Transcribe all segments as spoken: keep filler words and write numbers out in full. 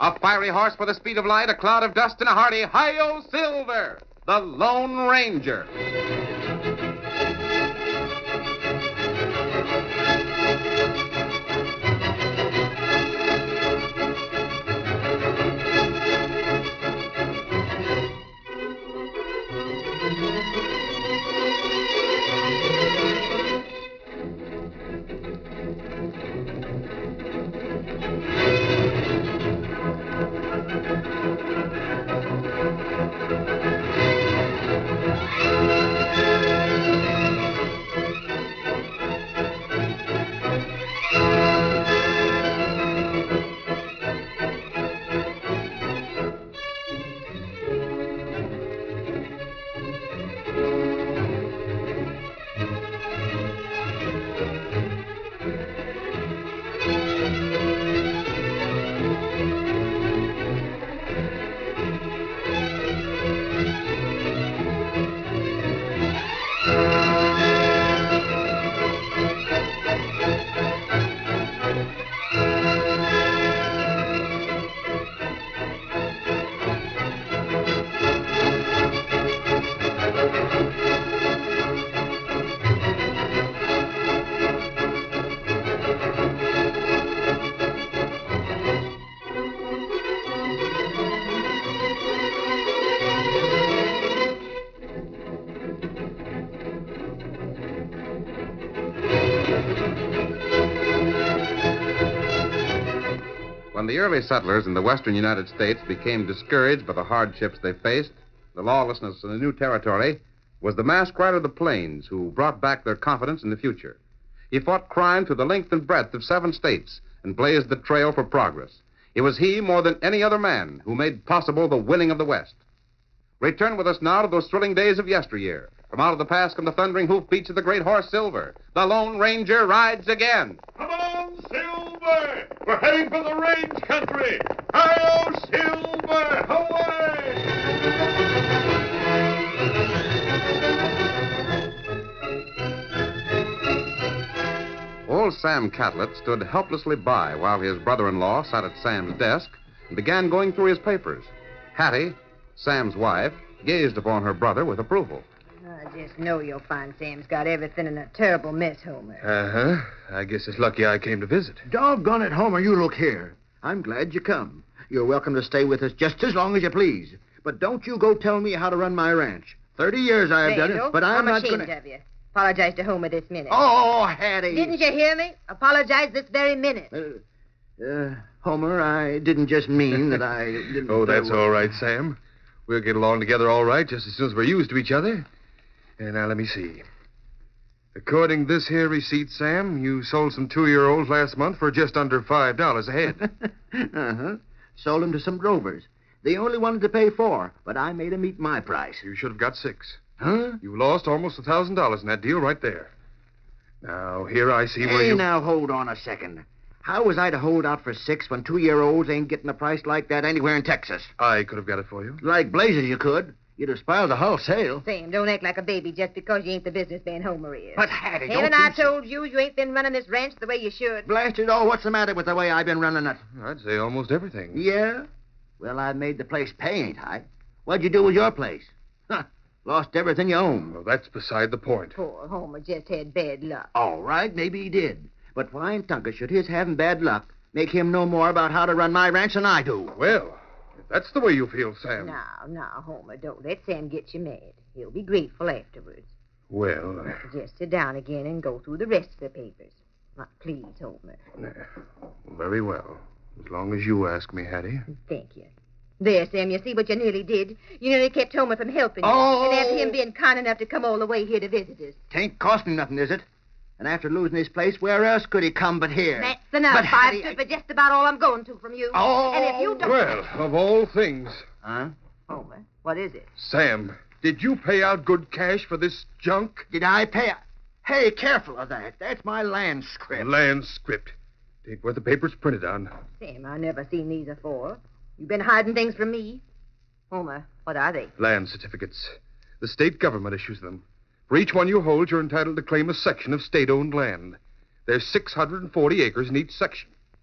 A fiery horse with the speed of light, a cloud of dust, and a hearty Hi-Yo Silver, the Lone Ranger. When the early settlers in the western United States became discouraged by the hardships they faced, the lawlessness in the new territory, was the masked rider of the plains who brought back their confidence in the future. He fought crime through the length and breadth of seven states and blazed the trail for progress. It was he, more than any other man, who made possible the winning of the West. Return with us now to those thrilling days of yesteryear. From out of the past come the thundering hoofbeats of the great horse Silver. The Lone Ranger rides again. Come on, Silver! We're heading for the range country! Hi-yo, Silver! Away! Old Sam Catlett stood helplessly by while his brother-in-law sat at Sam's desk and began going through his papers. Hattie, Sam's wife, gazed upon her brother with approval. I just know you'll find Sam's got everything in a terrible mess, Homer. Uh-huh. I guess it's lucky I came to visit. Doggone it, Homer, you look here. I'm glad you come. You're welcome to stay with us just as long as you please. But don't you go tell me how to run my ranch. Thirty years I have done it, but I'm, I'm not ashamed gonna... of you. Apologize to Homer this minute. Oh, Hattie. Didn't you hear me? Apologize this very minute. Uh, uh, Homer, I didn't just mean that I didn't... Oh, that's uh, all right, Sam. We'll get along together all right just as soon as we're used to each other. And now, let me see. According to this here receipt, Sam, you sold some two-year-olds last month for just under five dollars a head. uh-huh. Sold them to some drovers. They only wanted to pay four, but I made them eat my price. You should have got six. Huh? You lost almost a thousand dollars in that deal right there. Now, here I see where hey, you... now, hold on a second. How was I to hold out for six when two-year-olds ain't getting a price like that anywhere in Texas? I could have got it for you. Like blazes you could. You'd have spoiled the whole sale. Sam, don't act like a baby just because you ain't the businessman Homer is. But, Hattie, don't Haven't I you... told you you ain't been running this ranch the way you should? Blast it all, what's the matter with the way I've been running it? I'd say almost everything. Yeah? Well, I made the place pay, ain't I? What'd you do with your place? Huh. Lost everything you own. Well, that's beside the point. Poor Homer just had bad luck. All right, maybe he did. But why in Tunka should his having bad luck make him know more about how to run my ranch than I do? Well, if that's the way you feel, Sam. Now, now, Homer, don't let Sam get you mad. He'll be grateful afterwards. Well... Just sit down again and go through the rest of the papers. Now, please, Homer. Very well. As long as you ask me, Hattie. Thank you. There, Sam, you see what you nearly did. You nearly kept Homer from helping you. Oh! And after him being kind enough to come all the way here to visit us. Tain't costing nothing, is it? And after losing his place, where else could he come but here? That's enough. But, I've Hattie, stood I... for just about all I'm going to from you. Oh! And if you don't... Well, of all things. Huh? Homer, what is it? Sam, did you pay out good cash for this junk? Did I pay... Hey, careful of that. That's my land script. Land script. It ain't what the paper's printed on. Sam, I never seen these before. You've been hiding things from me. Homer, what are they? Land certificates. The state government issues them. For each one you hold, you're entitled to claim a section of state-owned land. There's six hundred forty acres in each section.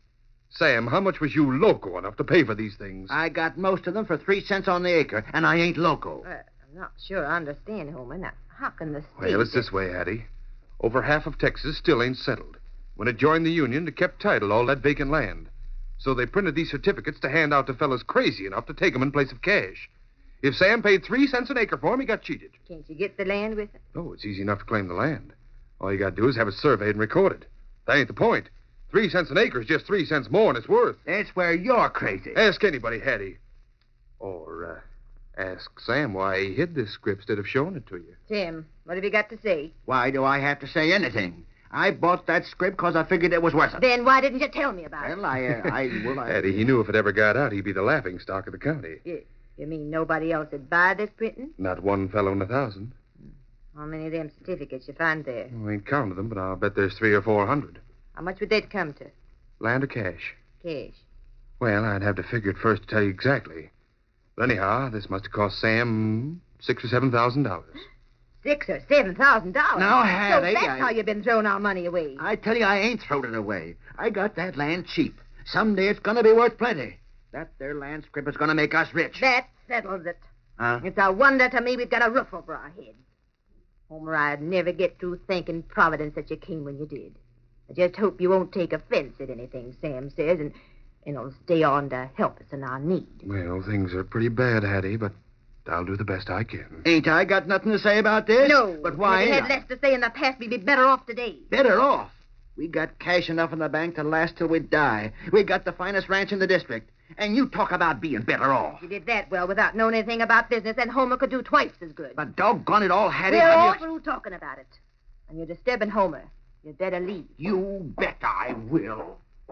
Sam, how much was you loco enough to pay for these things? I got most of them for three cents on the acre, and I ain't loco. Uh, I'm not sure I understand, Homer. Now, how can the state... Well, it's this way, Hattie. Over half of Texas still ain't settled. When it joined the Union, it kept title all that vacant land. So they printed these certificates to hand out to fellas crazy enough to take 'em in place of cash. If Sam paid three cents an acre for 'em, he got cheated. Can't you get the land with it? Oh, it's easy enough to claim the land. All you got to do is have it surveyed and recorded. That ain't the point. Three cents an acre is just three cents more than it's worth. That's where you're crazy. Ask anybody, Hattie. Or, uh, ask Sam why he hid this script instead of showing it to you. Tim, what have you got to say? Why do I have to say anything? I bought that script because I figured it was worth it. Then why didn't you tell me about Well, I, uh, I, well, I... Hattie, he knew if it ever got out, he'd be the laughing stock of the county. it? You, you mean nobody else would buy this printing? Not one fellow in a thousand. How many of them certificates you find there? I ain't counted them, but I'll bet there's three or four hundred. How much would that come to? Land or cash? Cash. Well, I'd have to figure it first to tell you exactly. But anyhow, this must have cost Sam six or seven thousand dollars. Six or seven thousand dollars. Now, So Hattie, that's I- how you've been throwing our money away. I tell you, I ain't throwed it away. I got that land cheap. Someday it's gonna be worth plenty. That there land script is gonna make us rich. That settles it. Huh? It's a wonder to me we've got a roof over our heads. Homer, I'd never get through thanking Providence that you came when you did. I just hope you won't take offense at anything Sam says and, and will stay on to help us in our need. Well, things are pretty bad, Hattie, but I'll do the best I can. Ain't I got nothing to say about this? No. But why If you ain't had I? less to say in the past, we'd be better off today. Better off. We got cash enough in the bank to last till we die. We got the finest ranch in the district. And you talk about being better off. If you did that well without knowing anything about business, then Homer could do twice as good. But doggone it all, Hattie. We're how all you... through talking about it. And you're disturbing Homer. You'd better leave. You bet I will.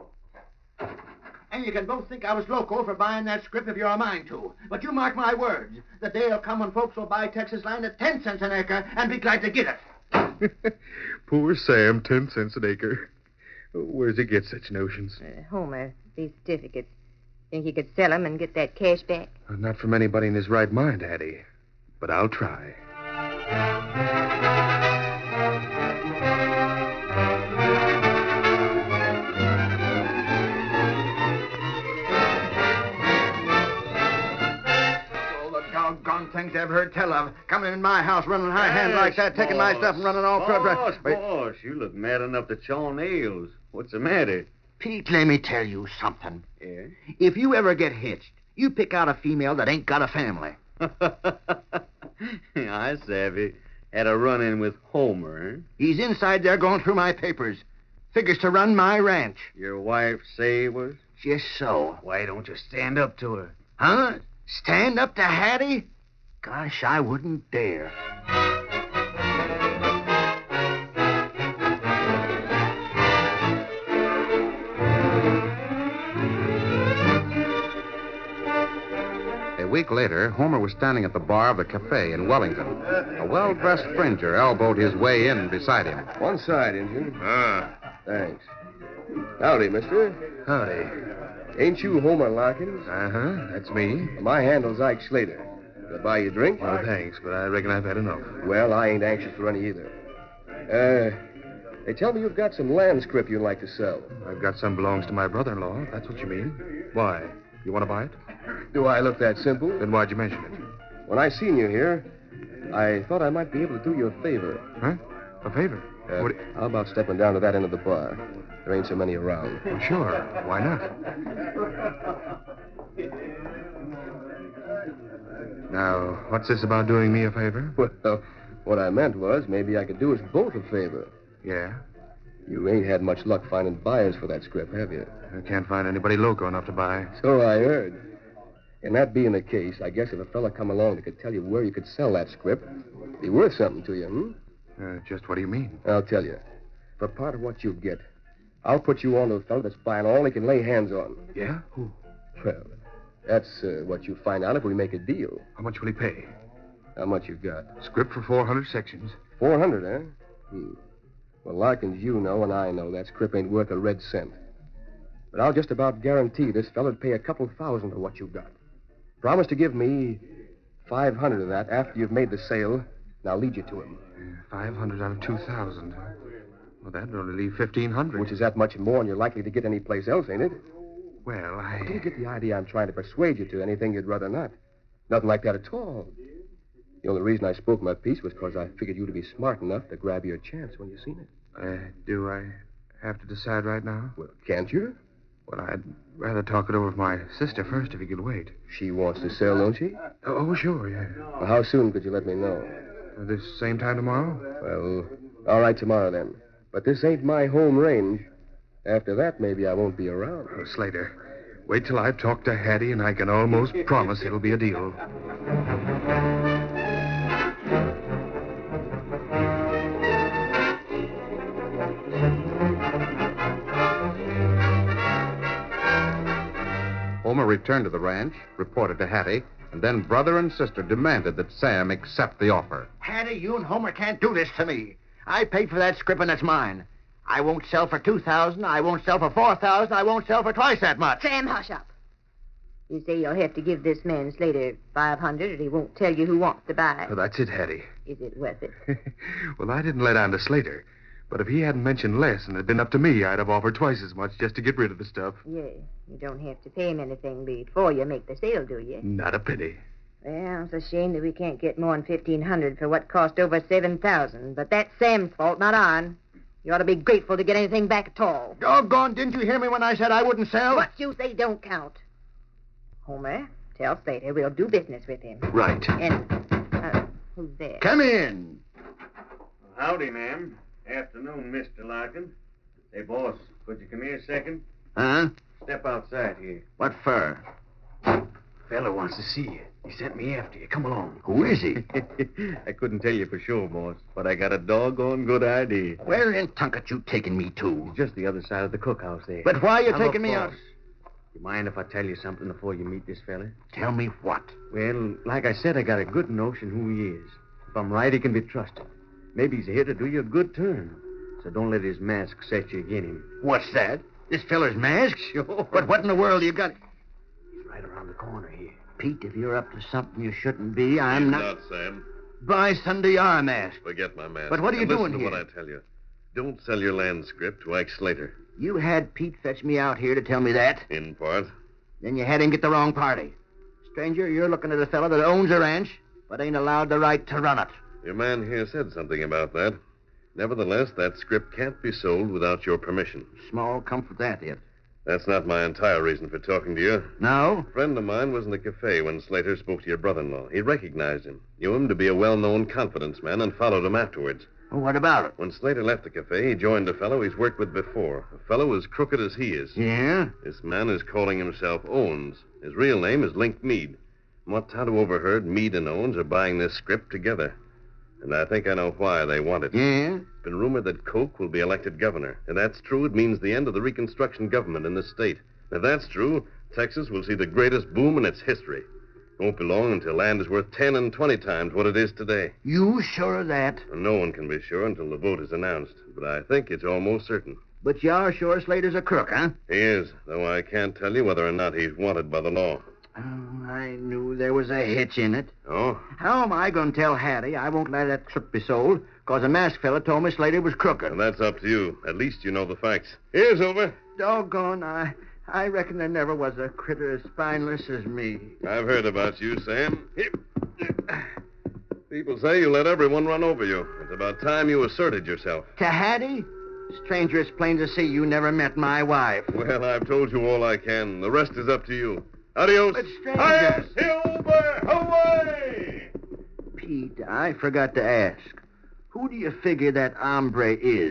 And you can both think I was loco for buying that script if you're a mind to. But you mark my words. The day'll come when folks will buy Texas land at ten cents an acre and be glad to get it. Poor Sam, ten cents an acre. Where does he get such notions? Uh, Homer, these certificates. Think you could sell them and get that cash back? Uh, Not from anybody in his right mind, Hattie. But I'll try. All the doggone things I've heard tell of. Coming in my house running high hand like that, taking my stuff and running all Boss, crooked. Wait. boss, you look mad enough to chaw nails. What's the matter? Pete, let me tell you something. Yeah? If you ever get hitched, you pick out a female that ain't got a family. I savvy. Had a run-in with Homer, eh? He's inside there going through my papers. Figures to run my ranch. Your wife say was? Just so. Why don't you stand up to her? Huh? Stand up to Hattie? Gosh, I wouldn't dare. A week later, Homer was standing at the bar of the cafe in Wellington. A well-dressed stranger elbowed his way in beside him. One side, Injun. Ah, Thanks. Howdy, mister. howdy. Ain't you Homer Larkins? Uh-huh, that's me. My handle's Ike Slater. Can I buy you a drink? Well, thanks, but I reckon I've had enough. Well, I ain't anxious for any either. Uh, they tell me you've got some land script you'd like to sell. I've got some belongs to my brother-in-law, if that's what you mean. Why? You want to buy it? Do I look that simple? Then why'd you mention it? When I seen you here, I thought I might be able to do you a favor. Huh? A favor? Uh, What? How about stepping down to that end of the bar? There ain't so many around. Well, sure. Why not? Now, what's this about doing me a favor? Well, what I meant was maybe I could do us both a favor. Yeah? You ain't had much luck finding buyers for that script, have you? I can't find anybody loco enough to buy. So I heard. And that being the case, I guess if a fella come along that could tell you where you could sell that script, it'd be worth something to you, hmm? Uh, just what do you mean? I'll tell you. For part of what you get, I'll put you on to a fella that's buying all he can lay hands on. Yeah? Who? Well, that's uh, what you find out if we make a deal. How much will he pay? How much you got? Script for four hundred sections. Four hundred, eh? Hmm. Well, Larkins, you know and I know that script ain't worth a red cent. But I'll just about guarantee this fella'd pay a couple thousand for what you got. Promise to give me five hundred of that after you've made the sale, and I'll lead you to him. Five hundred out of two thousand. Well, that'd only leave fifteen hundred. Which is that much more than you're likely to get anyplace else, ain't it? Well, I... I didn't get the idea I'm trying to persuade you to anything you'd rather not. Nothing like that at all. The only reason I spoke my piece was because I figured you to be smart enough to grab your chance when you seen it. Uh, do I have to decide right now? Well, can't you? Well, I'd rather talk it over with my sister first if you could wait. She wants to sell, don't she? Oh, sure, yeah. Well, how soon could you let me know? Uh, this same time tomorrow? Well, all right, tomorrow then. But this ain't my home range. After that, maybe I won't be around. Oh, Slater, wait till I've talked to Hattie, and I can almost promise it'll be a deal. Homer returned to the ranch, reported to Hattie, and then brother and sister demanded that Sam accept the offer. Hattie, you and Homer can't do this to me. I paid for that scrip and it's mine. I won't sell for two thousand. I won't sell for four thousand. I won't sell for twice that much. Sam, hush up. You say you'll have to give this man Slater five hundred, or he won't tell you who wants to buy. Well, that's it, Hattie. Is it worth it? Well, I didn't let on to Slater. But if he hadn't mentioned less and it had been up to me, I'd have offered twice as much just to get rid of the stuff. Yeah, you don't have to pay him anything before you make the sale, do you? Not a penny. Well, it's a shame that we can't get more than fifteen hundred for what cost over seven thousand. But that's Sam's fault, not ourn. You ought to be grateful to get anything back at all. Doggone, didn't you hear me when I said I wouldn't sell? What you say don't count. Homer, tell Slater we'll do business with him. Right. And, uh, who's there? Come in. Howdy, ma'am. Afternoon, Mister Larkin. Hey, boss, could you come here a second? Huh? Step outside here. What for? Fella wants to see you. He sent me after you. Come along. Who is he? I couldn't tell you for sure, boss, but I got a doggone good idea. Where in Tunket you taking me to? Just the other side of the cookhouse there. But why are you Now, taking look, me boss, out? You mind if I tell you something before you meet this fella? Tell me what? Well, like I said, I got a good notion who he is. If I'm right, he can be trusted. Maybe he's here to do you a good turn. So don't let his mask set you again him. What's that? This feller's mask? Sure. But what in the world you got? He's right around the corner here. Pete, if you're up to something you shouldn't be, I'm not... Not, Sam. By Sunday, you are masked. Forget my man. But what are you And listen doing to here? what I tell you. Don't sell your land script to Ike Slater. You had Pete fetch me out here to tell me that. In part. Then you had him get the wrong party. Stranger, you're looking at a fellow that owns a ranch, but ain't allowed the right to run it. Your man here said something about that. Nevertheless, that script can't be sold without your permission. Small comfort that is. That's not my entire reason for talking to you. No? A friend of mine was in the cafe when Slater spoke to your brother-in-law. He recognized him, knew him to be a well-known confidence man, and followed him afterwards. Well, what about it? When Slater left the cafe, he joined a fellow he's worked with before. A fellow as crooked as he is. Yeah? This man is calling himself Owens. His real name is Link Meade. From what Tonto overheard, Meade and Owens are buying this script together. And I think I know why they want it. Yeah? It's been rumored that Koch will be elected governor. If that's true, it means the end of the Reconstruction government in the state. If that's true, Texas will see the greatest boom in its history. It won't be long until land is worth ten and twenty times what it is today. You sure of that? And no one can be sure until the vote is announced. But I think it's almost certain. But you are sure Slater's a crook, huh? He is, though I can't tell you whether or not he's wanted by the law. Oh, I knew there was a hitch in it. Oh? How am I going to tell Hattie I won't let that script be sold? Because a masked fella told me Slater was crooked. And that's up to you. At least you know the facts. Here's over. Doggone, I, I reckon there never was a critter as spineless as me. I've heard about you, Sam. Here. People say you let everyone run over you. It's about time you asserted yourself. To Hattie? Stranger, it's plain to see you never met my wife. Well, I've told you all I can. The rest is up to you. Adios. But stranger... Hi, Silver! Away! Pete, I forgot to ask. Who do you figure that hombre is?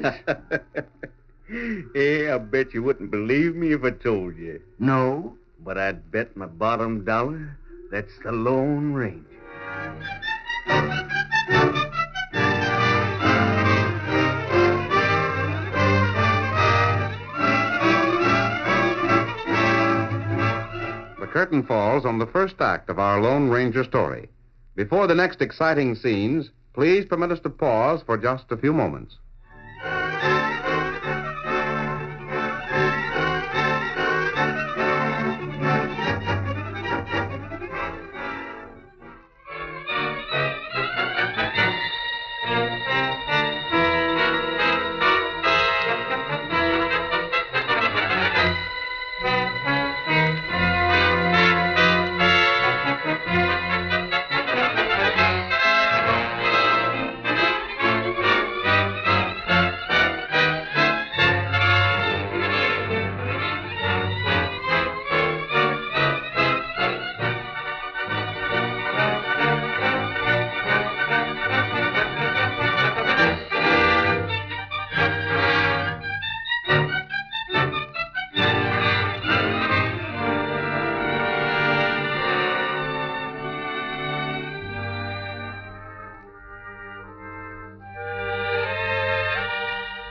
Hey, I bet you wouldn't believe me if I told you. No? But I'd bet my bottom dollar that's the Lone Ranger. The curtain falls on the first act of our Lone Ranger story. Before the next exciting scenes, please permit us to pause for just a few moments.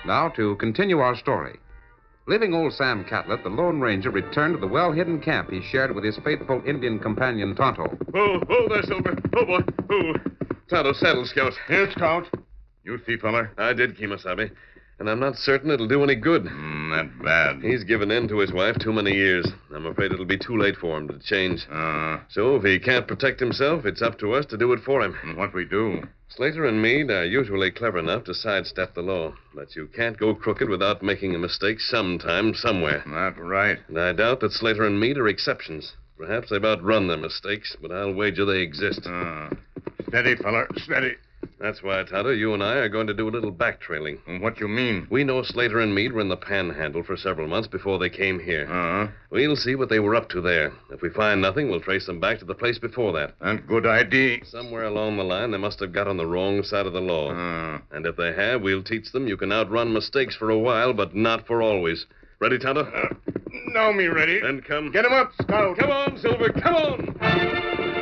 Now, to continue our story. Leaving old Sam Catlett, the Lone Ranger returned to the well-hidden camp he shared with his faithful Indian companion, Tonto. Oh, oh, there, Silver. Oh, boy. Oh. Tonto, saddle, Scout. Here, Scout. You see, feller? I did, Kemosabe. And I'm not certain it'll do any good. Mm, that bad. He's given in to his wife too many years. I'm afraid it'll be too late for him to change. Uh, So if he can't protect himself, it's up to us to do it for him. and what we do? Slater and Meade are usually clever enough to sidestep the law, but you can't go crooked without making a mistake sometime, somewhere. That right. And I doubt that Slater and Meade are exceptions. Perhaps they've outrun their mistakes, but I'll wager they exist. Uh, steady, feller, steady. That's why, Tonto, you and I are going to do a little backtrailing. And what you mean? We know Slater and Meade were in the Panhandle for several months before they came here. Uh, We'll see what they were up to there. If we find nothing, we'll trace them back to the place before that. and good idea. Somewhere along the line, they must have got on the wrong side of the law. Uh, And if they have, we'll teach them you can outrun mistakes for a while, but not for always. Ready, Tonto? uh, now me ready. Then come. Get him up, Scout. Come on, Silver, come on!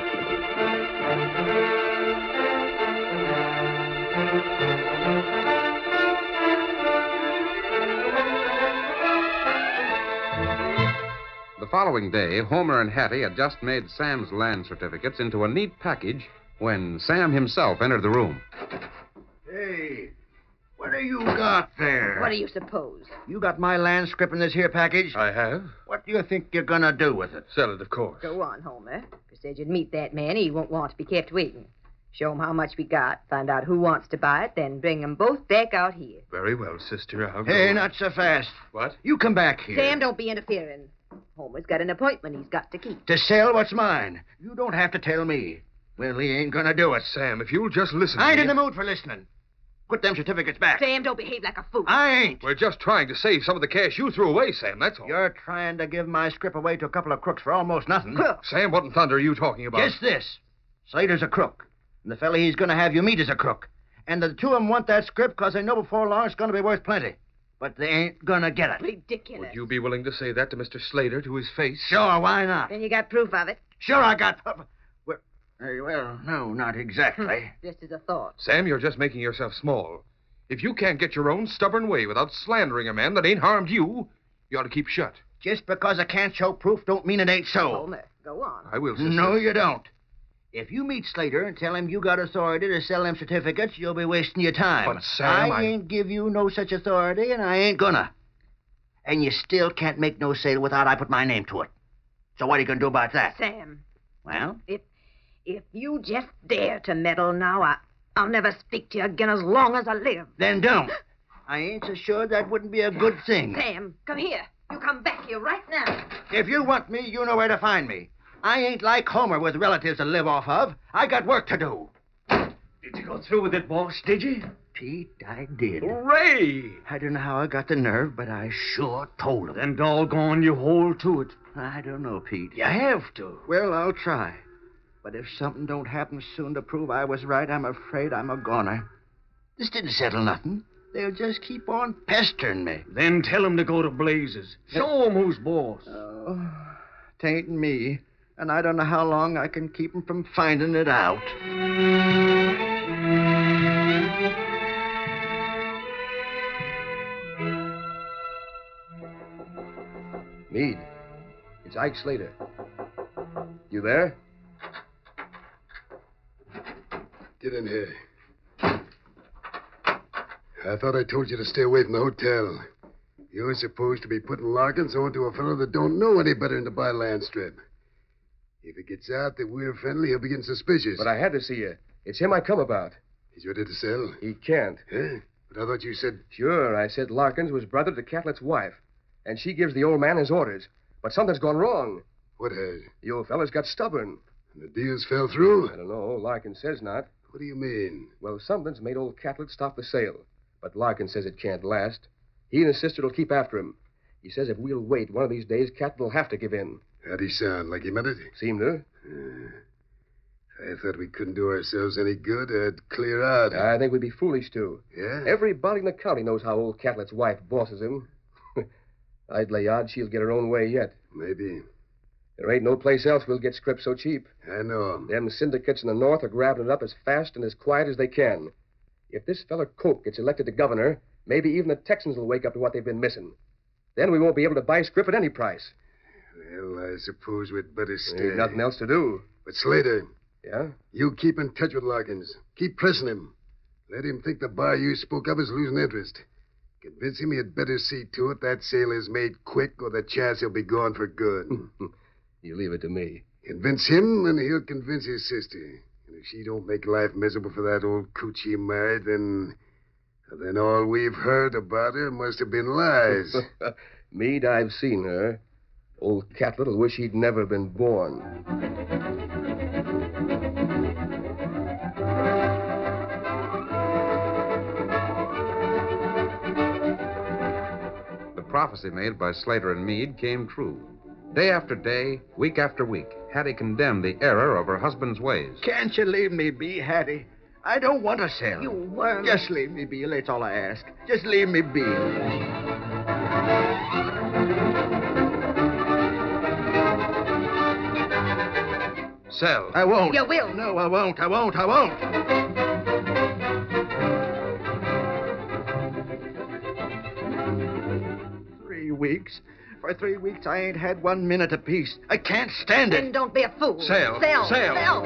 The following day, Homer and Hattie had just made Sam's land certificates into a neat package when Sam himself entered the room. Hey, what do you got there? What do you suppose? You got my land scrip in this here package? I have. What do you think you're gonna do with it? Sell it, of course. Go on, Homer. You said you'd meet that man. He won't want to be kept waiting. Show him how much we got. Find out who wants to buy it. Then bring them both back out here. Very well, sister. I'll go. Hey, not so fast. What? You come back here. Sam, don't be interfering. Homer's got an appointment he's got to keep. To sell what's mine. You don't have to tell me. Well, he ain't gonna do it. Sam, if you'll just listen I ain't to in me. the mood for listening. Put them certificates back. Sam, don't behave like a fool. I ain't. We're just trying to save some of the cash you threw away, Sam, that's all. You're trying to give my scrip away to a couple of crooks for almost nothing. Sam, what in thunder are you talking about? Just this. Slater's a crook. And the fella he's going to have you meet is a crook. And the two of them want that scrip because they know before long it's going to be worth plenty. But they ain't going to get it. Ridiculous. Would you be willing to say that to Mister Slater to his face? Sure, why not? Then you got proof of it? Sure, I got... Well, eh, well no, not exactly. Just as a thought. Sam, you're just making yourself small. If you can't get your own stubborn way without slandering a man that ain't harmed you, you ought to keep shut. Just because I can't show proof don't mean it ain't so. Homer, go on. I will, sister. No, you don't. If you meet Slater and tell him you got authority to sell them certificates, you'll be wasting your time. But, Sam, I I- ain't give you no such authority, and I ain't gonna. And you still can't make no sale without I put my name to it. So what are you gonna do about that? Sam, Well, if if you just dare to meddle now, I, I'll never speak to you again as long as I live. then don't. I ain't so sure that wouldn't be a good thing. Sam, come here. You come back here right now. If you want me, you know where to find me. I ain't like Homer with relatives to live off of. I got work to do. Did you go through with it, boss? Did you? Pete, I did. Hooray! I don't know how I got the nerve, but I sure told him. Then doggone you hold to it. I don't know, Pete. You have to. Well, I'll try. But if something don't happen soon to prove I was right, I'm afraid I'm a goner. This didn't settle nothing. They'll just keep on pestering me. Then tell him to go to blazes. Show him who's boss. Oh, tain't me. And I don't know how long I can keep 'em from finding it out. Meade, it's Ike Slater. You there? Get in here. I thought I told you to stay away from the hotel. You're supposed to be putting Larkins on to a fellow that don't know any better than to buy land strip. If it gets out that we're friendly, he'll be getting suspicious. But I had to see you. It's him I come about. He's ready to sell? He can't. Huh? But I thought you said... Sure, I said Larkins was brother to Catlett's wife. And she gives the old man his orders. But something's gone wrong. What has? The old fella's got stubborn. And the deals fell through? I don't know. Larkin says not. What do you mean? Well, something's made old Catlett stop the sale. But Larkin says it can't last. He and his sister will keep after him. He says if we'll wait, one of these days, Catlett will have to give in. How'd he sound? Like he meant it? Seem to. Uh, I thought we couldn't do ourselves any good. I'd clear out. I think we'd be foolish to. Yeah? Everybody in the county knows how old Catlett's wife bosses him. I'd lay odds she'll get her own way yet. Maybe. There ain't no place else we'll get script so cheap. I know. Them syndicates in the north are grabbing it up as fast and as quiet as they can. If this feller Coke gets elected to governor, maybe even the Texans will wake up to what they've been missing. Then we won't be able to buy Scrip at any price. Well, I suppose we'd better stay. There's nothing else to do. But Slater, Yeah? you keep in touch with Larkins. Keep pressing him. Let him think the bar you spoke of is losing interest. Convince him he'd better see to it that sale is made quick, or the chance he'll be gone for good. You leave it to me. Convince him, and he'll convince his sister. And if she don't make life miserable for that old coot she married, then... then all we've heard about her must have been lies. Meade, I've seen her. Old Catlett will wish he'd never been born. The prophecy made by Slater and Meade came true. Day after day, week after week, Hattie condemned the error of her husband's ways. Can't you leave me be, Hattie? I don't want to sell. You worm. Just leave me be, that's all I ask. Just leave me be. Sell. I won't. You will. No, I won't. I won't. I won't. Three weeks. For three weeks, I ain't had one minute apiece. I can't stand Then it. don't be a fool. Sell. Sell. Sell. Sell.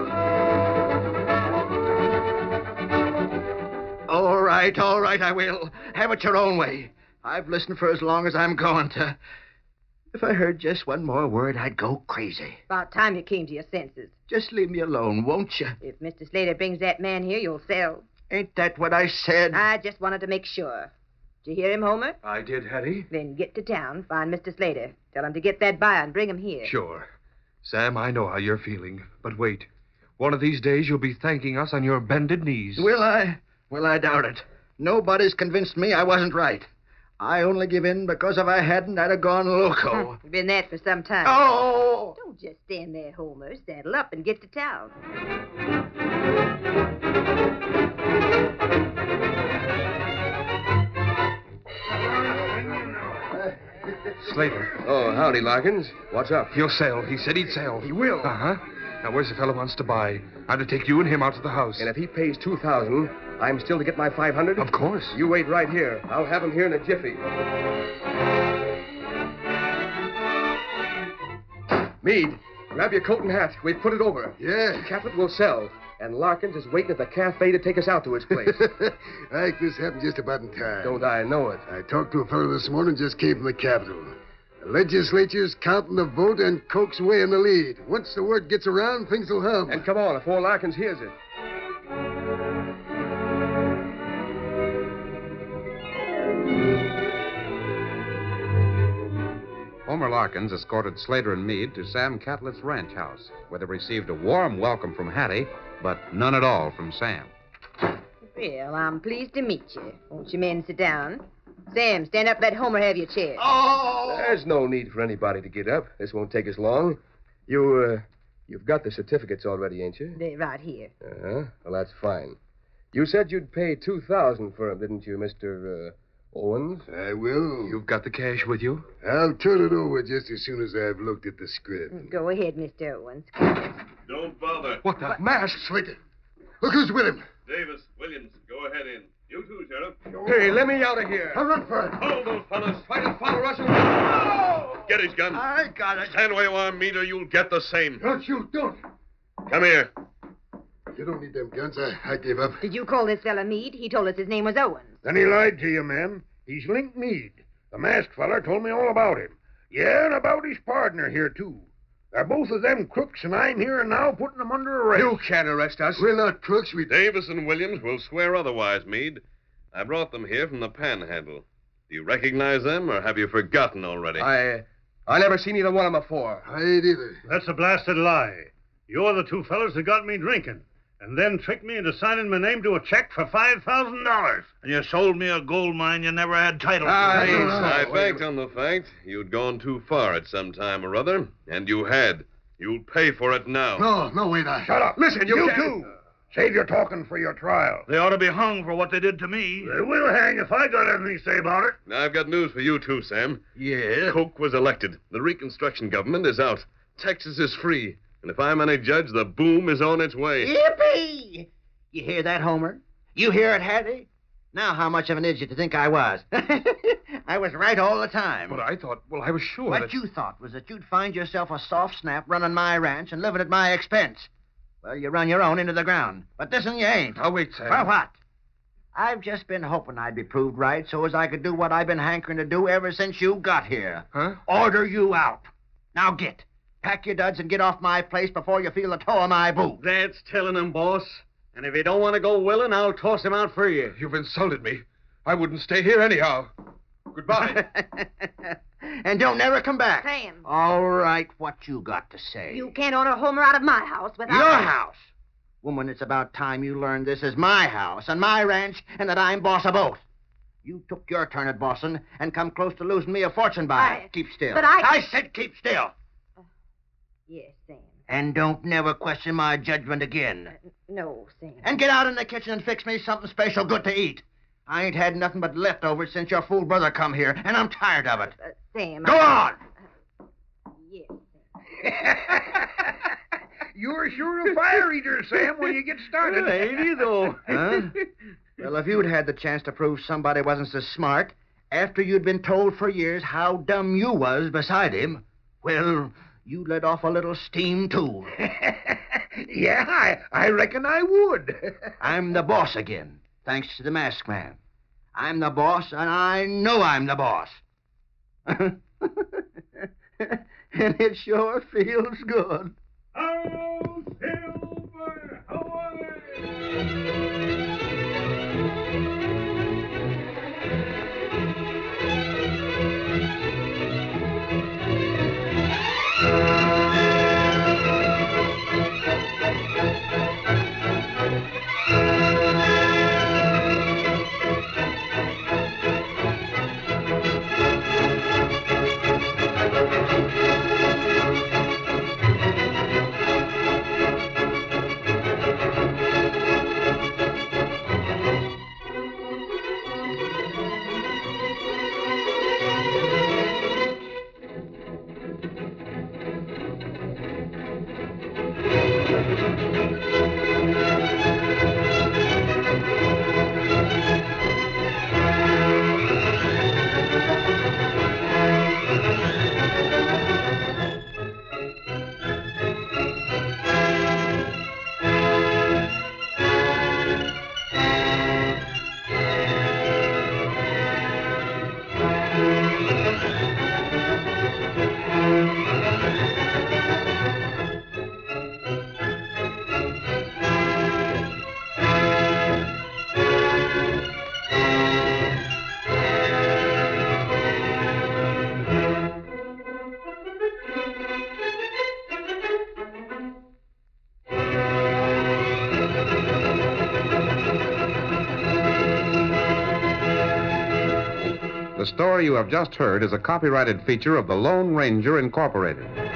All right, all right, I will. Have it your own way. I've listened for as long as I'm going to. If I heard just one more word, I'd go crazy. About time you came to your senses. Just leave me alone, won't you? If Mister Slater brings that man here, you'll sell. Ain't that what I said? I just wanted to make sure. Did you hear him, Homer? I did, Hattie. Then get to town, find Mister Slater. Tell him to get that buyer and bring him here. Sure. Sam, I know how you're feeling. But wait. One of these days you'll be thanking us on your bended knees. Will I? Well, I doubt it. Nobody's convinced me I wasn't right. I only give in because if I hadn't, I'd have gone loco. You've been that for some time. Oh! Don't just stand there, Homer. Saddle up and get to town. Slater. Oh, howdy, Larkins. What's up? He'll sell. He said he'd sell. He will. Uh-huh. Now, where's the fellow wants to buy? I'm to take you and him out to the house. And if he pays two thousand, I'm still to get my five hundred? Of course. You wait right here. I'll have him here in a jiffy. Meade, grab your coat and hat. We've put it over. Yeah. Catlett will sell, and Larkins is waiting at the cafe to take us out to his place. I think this happened just about in time. Don't I know it? I talked to a fellow this morning, just came from the Capitol. The legislature's counting the vote and Coke's way in the lead. Once the word gets around, things will hum. And come on, if old Larkins hears it. Homer Larkins escorted Slater and Meade to Sam Catlett's ranch house, where they received a warm welcome from Hattie, but none at all from Sam. Well, I'm pleased to meet you. Won't you men sit down? Sam, stand up. Let Homer have your chair. Oh! There's no need for anybody to get up. This won't take us long. You, uh, you've got the certificates already, ain't you? They're right here. Uh-huh. Well, that's fine. You said you'd pay two thousand for them, didn't you, Mister Uh, Owens? I will. You've got the cash with you? I'll turn it over just as soon as I've looked at the script. Go ahead, Mister Owens. Don't bother. What the? Mask? Slater. Look who's with him. Davis, Williams, go ahead in. You too, Sheriff. Hey, let me out of here. I'll run for it. Hold those fellas. Try to follow us. Get his gun. I got it. Stand where you are, Meade, or you'll get the same. Don't shoot, don't. Come here. You don't need them guns. I, I gave up. Did you call this fella Meade? He told us his name was Owens. Then he lied to you, ma'am. He's Link Meade. The masked feller told me all about him. Yeah, and about his partner here, too. They're both of them crooks, and I'm here now putting them under arrest. You can't arrest us. We're not crooks. We... Davis and Williams will swear otherwise, Meade. I brought them here from the Panhandle. Do you recognize them, or have you forgotten already? I... I never seen either one of them before. I ain't either. That's a blasted lie. You're the two fellas that got me drinking, and then tricked me into signing my name to a check for five thousand dollars. And you sold me a gold mine you never had title to. Ah, I banked on the fact you'd gone too far at some time or other, and you had. You'll pay for it now. No, no, wait. I... Shut up. Listen, you you can't- too. Save your talking for your trial. They ought to be hung for what they did to me. They will hang if I got anything to say about it. Now, I've got news for you, too, Sam. Yeah? Coke was elected. The Reconstruction government is out. Texas is free. And if I'm any judge, the boom is on its way. Yippee! You hear that, Homer? You hear it, Hattie? Now, how much of an idiot do you think I was? I was right all the time. But I thought, well, I was sure What that... you thought was that you'd find yourself a soft snap running my ranch and living at my expense. Well, you run your own into the ground. But this one you ain't. Now, wait, Sam. For what? I've just been hoping I'd be proved right so as I could do what I've been hankering to do ever since you got here. Huh? Order you out. Now get. Pack your duds and get off my place before you feel the toe of my boot. That's telling him, boss. And if he don't want to go willing, I'll toss him out for you. You've insulted me. I wouldn't stay here anyhow. Goodbye. And don't never come back. Sam. All right, what you got to say? You can't order Homer out of my house without... Your house. Woman, it's about time you learned this is my house and my ranch and that I'm boss of both. You took your turn at bossing and come close to losing me a fortune by I- it. Keep still. but I- I said keep still. Yes, Sam. And don't never question my judgment again. No, Sam. And get out in the kitchen and fix me something special good to eat. I ain't had nothing but leftovers since your fool brother come here, and I'm tired of it. Uh, Sam. Go I- on! Yes, You're sure a fire eater, Sam, when you get started. Ain't he, though? Huh? Well, if you'd had the chance to prove somebody wasn't so smart after you'd been told for years how dumb you was beside him, well, you let off a little steam, too. Yeah, I, I reckon I would. I'm the boss again, thanks to the masked man. I'm the boss, and I know I'm the boss. And it sure feels good. Oh, Silver, away! The story you have just heard is a copyrighted feature of the Lone Ranger Incorporated.